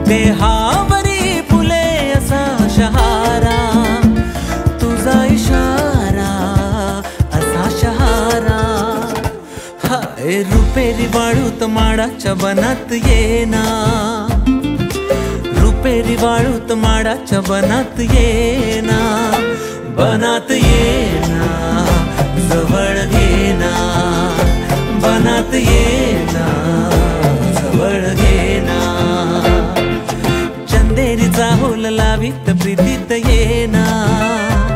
देहावरी फुले असा शहारा, तुझा इशारा असा शहारा. हाय रुपेरी वाळूत माडाच्या बनात येना, रुपेरी वाळूत माडाच्या बनात येना, बनात येना, जवळ घेना, बनात येना.